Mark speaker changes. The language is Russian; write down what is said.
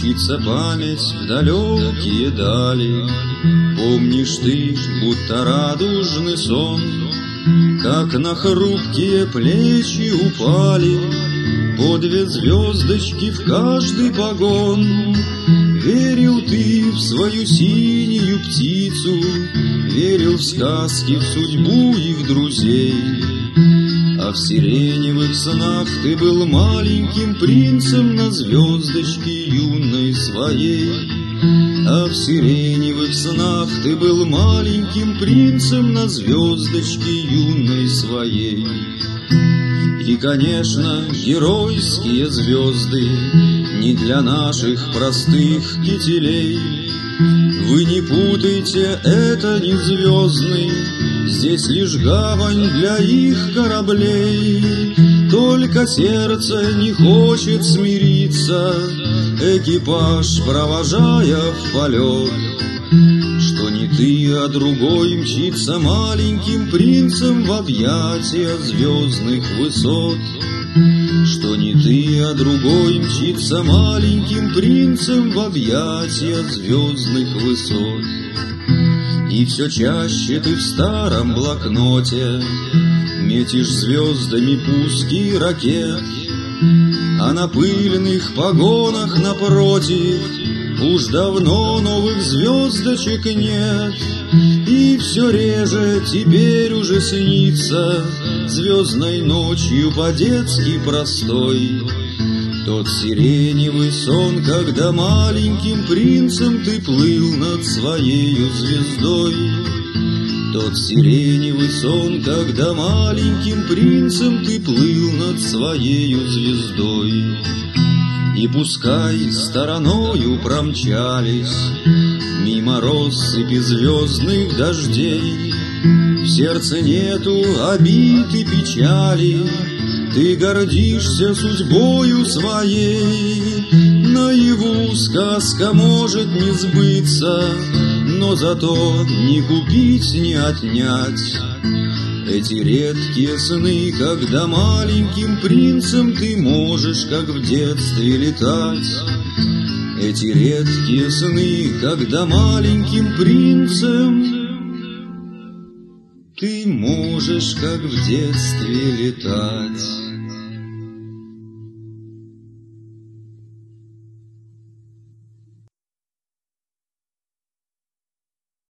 Speaker 1: мчится память в далекие дали. Помнишь ты, будто радужный сон, как на хрупкие плечи упали по две звездочки в каждый погон. Верил ты в свою синюю птицу, верил в сказки, в судьбу и в друзей. А в сиреневых снах ты был маленьким принцем на звездочке юной своей. А в сиреневых снах ты был маленьким принцем на звездочке юной своей. И, конечно, геройские звезды не для наших простых кителей. Вы не путайте, это не звездный, здесь лишь гавань для их кораблей. Только сердце не хочет смириться, экипаж провожая в полет. Что не ты, а другой мчится маленьким принцем в объятия звездных высот. Что не ты, а другой мчится маленьким принцем в объятия звездных высот. И все чаще ты в старом блокноте метишь звездами пуски ракет, а на пыльных погонах напротив уж давно новых звездочек нет. И все реже теперь уже снится звездной ночью по-детски простой тот сиреневый сон, когда маленьким принцем ты плыл над своею звездой. Тот сиреневый сон, когда маленьким принцем ты плыл над своею звездой. И пускай стороною промчались мимо россыпи звездных дождей, в сердце нету обид и печали, ты гордишься судьбою своей. Наяву сказка может не сбыться, но зато ни купить, ни отнять эти редкие сны, когда маленьким принцем ты можешь, как в детстве, летать. Эти редкие сны, когда маленьким принцем ты можешь, как в детстве, летать.